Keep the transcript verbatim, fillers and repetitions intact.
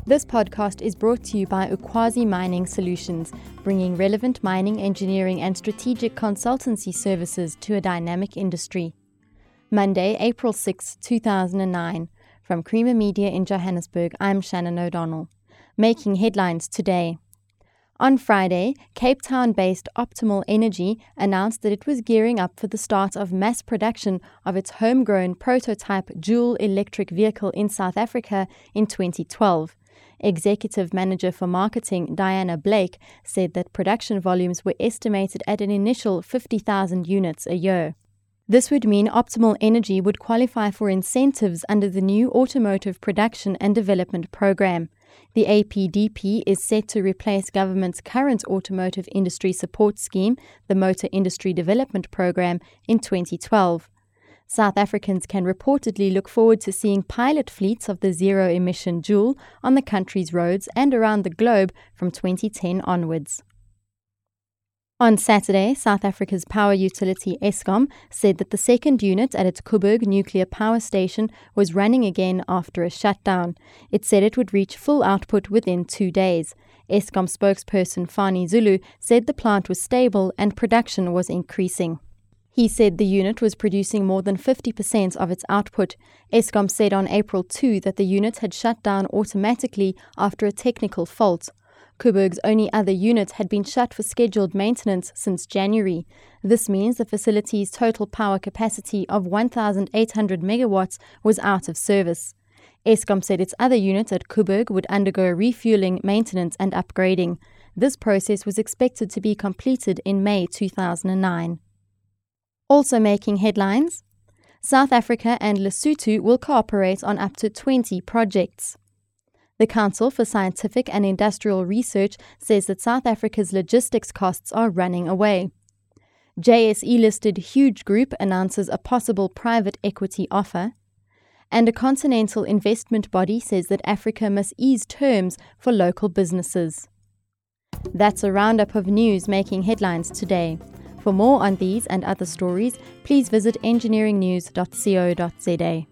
This podcast is brought to you by Ukwazi Mining Solutions, bringing relevant mining, engineering and strategic consultancy services to a dynamic industry. Monday, April sixth, two thousand nine. From Creamer Media in Johannesburg, I'm Shannon O'Donnell. Making headlines today. On Friday, Cape Town-based Optimal Energy announced that it was gearing up for the start of mass production of its homegrown prototype Joule electric vehicle in South Africa in twenty twelve. Executive Manager for Marketing Diana Blake said that production volumes were estimated at an initial fifty thousand units a year. This would mean Optimal Energy would qualify for incentives under the new Automotive Production and Development Program. The A P D P is set to replace government's current automotive industry support scheme, the Motor Industry Development Program, in twenty twelve. South Africans can reportedly look forward to seeing pilot fleets of the zero-emission Joule on the country's roads and around the globe from twenty ten onwards. On Saturday, South Africa's power utility Eskom said that the second unit at its Koeberg nuclear power station was running again after a shutdown. It said it would reach full output within two days. Eskom spokesperson Fani Zulu said the plant was stable and production was increasing. He said the unit was producing more than fifty percent of its output. Eskom said on April second that the unit had shut down automatically after a technical fault. Koeberg's only other unit had been shut for scheduled maintenance since January. This means the facility's total power capacity of one thousand eight hundred megawatts was out of service. Eskom said its other unit at Koeberg would undergo refueling, maintenance and upgrading. This process was expected to be completed in May two thousand nine. Also making headlines, South Africa and Lesotho will cooperate on up to twenty projects. The Council for Scientific and Industrial Research says that South Africa's logistics costs are running away. J S E-listed Huge Group announces a possible private equity offer. And a continental investment body says that Africa must ease terms for local businesses. That's a roundup of news making headlines today. For more on these and other stories, please visit engineering news dot co dot za.